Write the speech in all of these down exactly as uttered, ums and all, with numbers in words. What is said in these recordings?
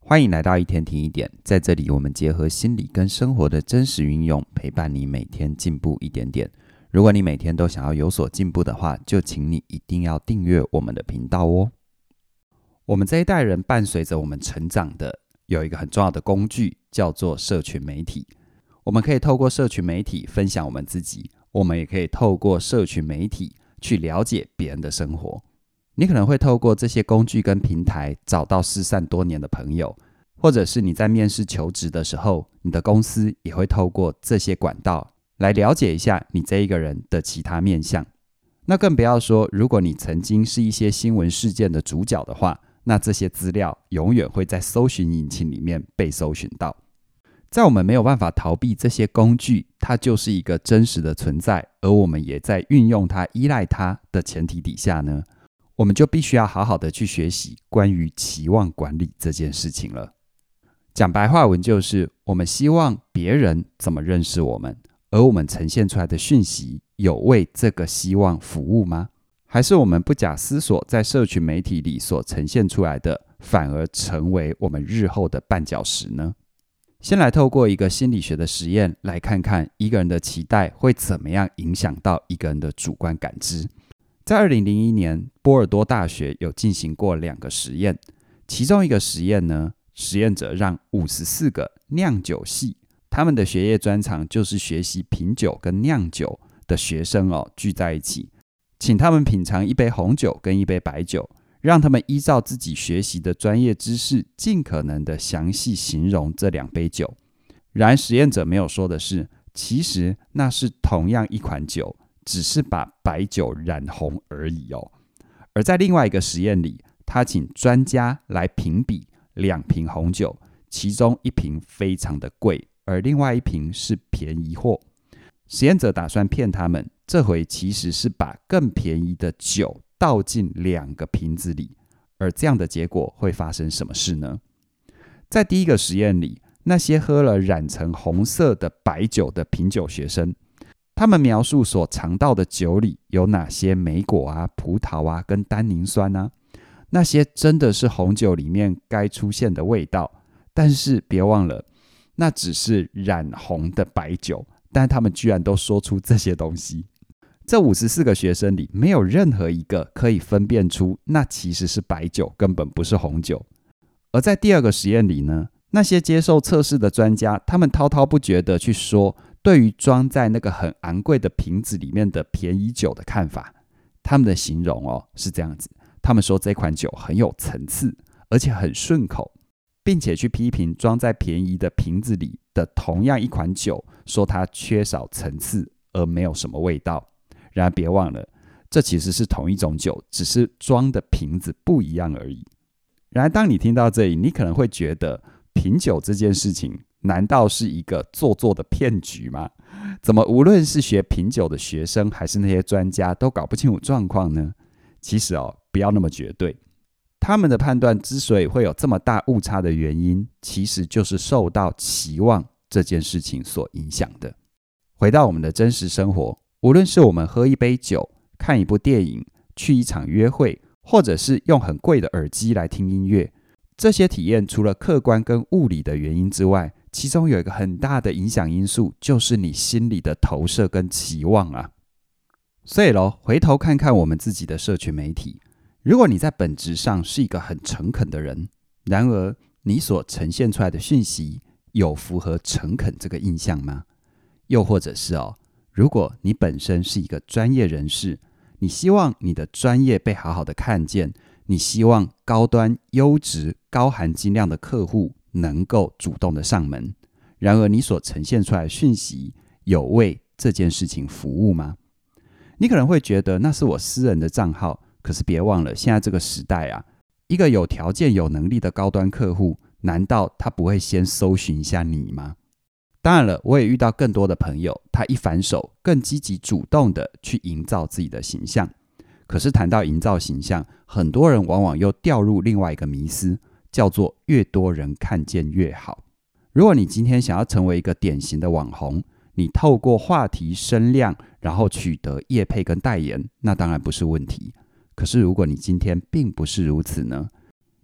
欢迎来到一天听一点，在这里我们结合心理跟生活的真实运用，陪伴你每天进步一点点。如果你每天都想要有所进步的话，就请你一定要订阅我们的频道哦。我们这一代人伴随着我们成长的有一个很重要的工具，叫做社群媒体。我们可以透过社群媒体分享我们自己，我们也可以透过社群媒体去了解别人的生活。你可能会透过这些工具跟平台找到失散多年的朋友，或者是你在面试求职的时候，你的公司也会透过这些管道来了解一下你这一个人的其他面向。那更不要说，如果你曾经是一些新闻事件的主角的话，那这些资料永远会在搜寻引擎里面被搜寻到。在我们没有办法逃避这些工具，它就是一个真实的存在，而我们也在运用它、依赖它的前提底下呢，我们就必须要好好的去学习关于期望管理这件事情了。讲白话文就是，我们希望别人怎么认识我们，而我们呈现出来的讯息有为这个希望服务吗？还是我们不假思索在社群媒体里所呈现出来的，反而成为我们日后的绊脚石呢？先来透过一个心理学的实验，来看看一个人的期待会怎么样影响到一个人的主观感知。在二零零一年，波尔多大学有进行过两个实验，其中一个实验呢，实验者让五十四个酿酒系，他们的学业专长就是学习品酒跟酿酒的学生哦，聚在一起，请他们品尝一杯红酒跟一杯白酒，让他们依照自己学习的专业知识，尽可能的详细形容这两杯酒。然而实验者没有说的是，其实那是同样一款酒，只是把白酒染红而已哦。而在另外一个实验里，他请专家来评比两瓶红酒，其中一瓶非常的贵，而另外一瓶是便宜货。实验者打算骗他们，这回其实是把更便宜的酒倒进两个瓶子里，而这样的结果会发生什么事呢？在第一个实验里，那些喝了染成红色的白酒的品酒学生，他们描述所尝到的酒里有哪些莓果啊、葡萄啊跟单宁酸啊，那些真的是红酒里面该出现的味道。但是别忘了，那只是染红的白酒，但他们居然都说出这些东西。这五十四个学生里，没有任何一个可以分辨出那其实是白酒，根本不是红酒。而在第二个实验里呢，那些接受测试的专家，他们滔滔不绝地去说对于装在那个很昂贵的瓶子里面的便宜酒的看法。他们的形容哦是这样子，他们说这款酒很有层次，而且很顺口，并且去批评装在便宜的瓶子里的同样一款酒，说它缺少层次而没有什么味道。然而别忘了，这其实是同一种酒，只是装的瓶子不一样而已。然而当你听到这里，你可能会觉得品酒这件事情难道是一个做作的骗局吗？怎么无论是学品酒的学生还是那些专家都搞不清楚状况呢？其实哦，不要那么绝对。他们的判断之所以会有这么大误差的原因，其实就是受到期望这件事情所影响的。回到我们的真实生活，无论是我们喝一杯酒、看一部电影、去一场约会，或者是用很贵的耳机来听音乐，这些体验除了客观跟物理的原因之外，其中有一个很大的影响因素，就是你心里的投射跟期望啊。所以咯，回头看看我们自己的社群媒体，如果你在本质上是一个很诚恳的人，然而你所呈现出来的讯息有符合诚恳这个印象吗？又或者是哦，如果你本身是一个专业人士，你希望你的专业被好好的看见，你希望高端、优质、高含金量的客户能够主动的上门，然而你所呈现出来的讯息有为这件事情服务吗？你可能会觉得那是我私人的账号，可是别忘了，现在这个时代啊，一个有条件有能力的高端客户，难道他不会先搜寻一下你吗？当然了，我也遇到更多的朋友，他一反手更积极主动的去营造自己的形象。可是谈到营造形象，很多人往往又掉入另外一个迷思，叫做越多人看见越好。如果你今天想要成为一个典型的网红，你透过话题声量，然后取得业配跟代言，那当然不是问题。可是如果你今天并不是如此呢？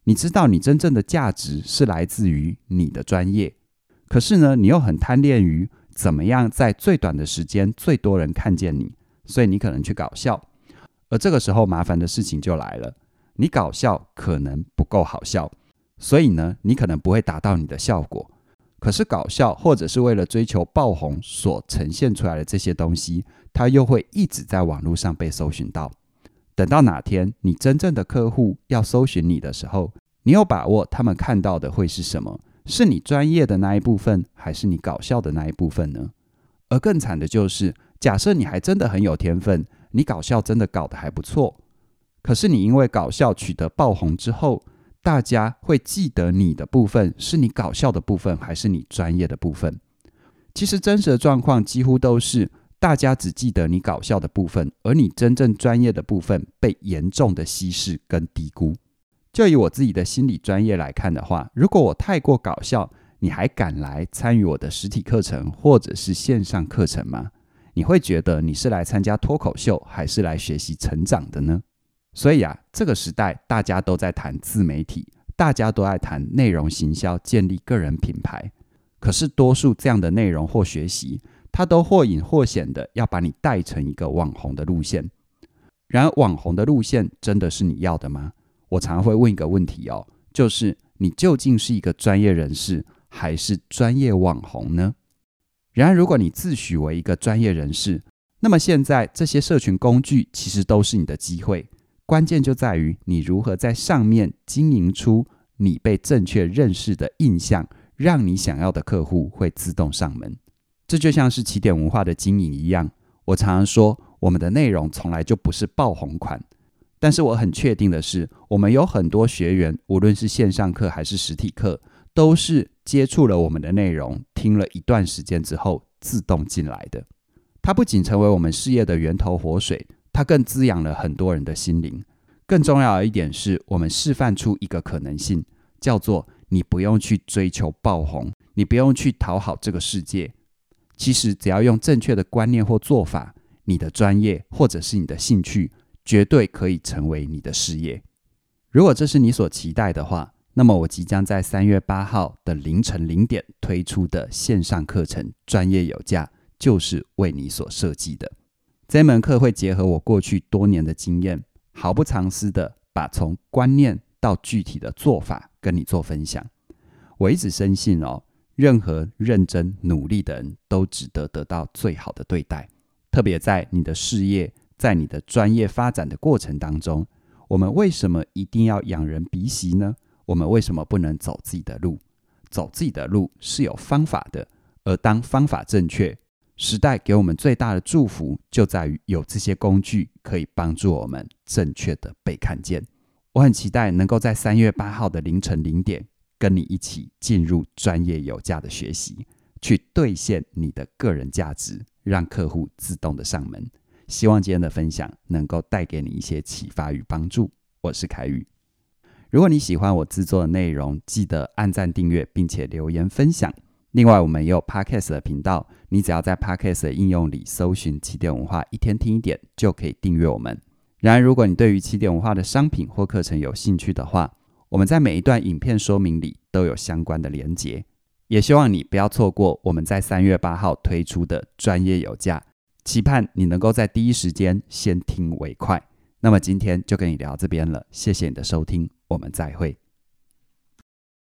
你知道你真正的价值是来自于你的专业，可是呢，你又很贪恋于怎么样在最短的时间最多人看见你，所以你可能去搞笑。而这个时候麻烦的事情就来了，你搞笑可能不够好笑，所以呢，你可能不会达到你的效果。可是搞笑或者是为了追求爆红所呈现出来的这些东西，它又会一直在网络上被搜寻到。等到哪天你真正的客户要搜寻你的时候，你有把握他们看到的会是什么？是你专业的那一部分，还是你搞笑的那一部分呢？而更惨的就是，假设你还真的很有天分，你搞笑真的搞得还不错，可是你因为搞笑取得爆红之后，大家会记得你的部分是你搞笑的部分，还是你专业的部分？其实真实的状况几乎都是大家只记得你搞笑的部分，而你真正专业的部分被严重的稀释跟低估。就以我自己的心理专业来看的话，如果我太过搞笑，你还敢来参与我的实体课程或者是线上课程吗？你会觉得你是来参加脱口秀，还是来学习成长的呢？所以啊，这个时代大家都在谈自媒体，大家都在谈内容行销，建立个人品牌。可是多数这样的内容或学习，它都或隐或显的要把你带成一个网红的路线。然而网红的路线真的是你要的吗？我常常会问一个问题哦，就是你究竟是一个专业人士，还是专业网红呢？然而如果你自诩为一个专业人士，那么现在这些社群工具其实都是你的机会，关键就在于你如何在上面经营出你被正确认识的印象，让你想要的客户会自动上门。这就像是起点文化的经营一样，我常常说我们的内容从来就不是爆红款，但是我很确定的是，我们有很多学员，无论是线上课还是实体课，都是接触了我们的内容，听了一段时间之后自动进来的。它不仅成为我们事业的源头活水，它更滋养了很多人的心灵。更重要的一点是，我们示范出一个可能性，叫做你不用去追求爆红，你不用去讨好这个世界。其实只要用正确的观念或做法，你的专业或者是你的兴趣绝对可以成为你的事业。如果这是你所期待的话，那么我即将在三月八号的凌晨零点推出的线上课程专业有价，就是为你所设计的。这门课会结合我过去多年的经验，毫不藏私的把从观念到具体的做法跟你做分享。我一直深信哦，任何认真努力的人都值得得到最好的对待，特别在你的事业，在你的专业发展的过程当中，我们为什么一定要仰人鼻息呢？我们为什么不能走自己的路？走自己的路是有方法的，而当方法正确，时代给我们最大的祝福就在于有这些工具可以帮助我们正确的被看见。我很期待能够在三月八号的凌晨零点跟你一起进入专业有价的学习，去兑现你的个人价值，让客户自动的上门。希望今天的分享能够带给你一些启发与帮助。我是凯宇。如果你喜欢我制作的内容，记得按赞订阅并且留言分享。另外我们也有 Podcast 的频道，你只要在 Podcast 的应用里搜寻起点文化一天听一点，就可以订阅我们。然而如果你对于起点文化的商品或课程有兴趣的话，我们在每一段影片说明里都有相关的连结。也希望你不要错过我们在三月八号推出的专业有价，期盼你能够在第一时间先听为快。那么今天就跟你聊这边了，谢谢你的收听，我们再会。